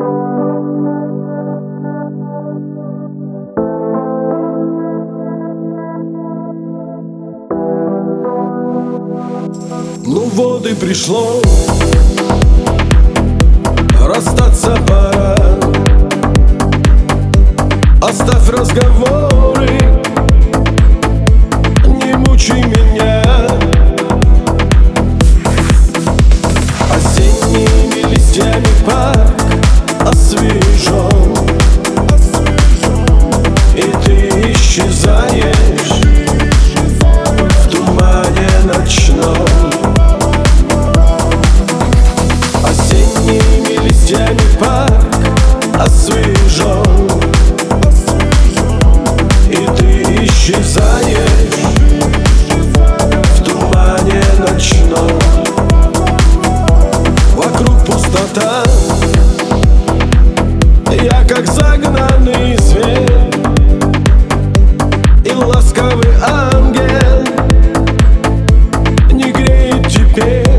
Ну вот и пришло, расстаться пора. Оставь разговоры, не мучай меня. Осенними листьями парк освежен, и ты исчезаешь в тумане ночном. Осенними листьями парк освежен, и ты исчезаешь в тумане ночном. Вокруг пустота, я как загнанный зверь, и ласковый ангел не греет теперь.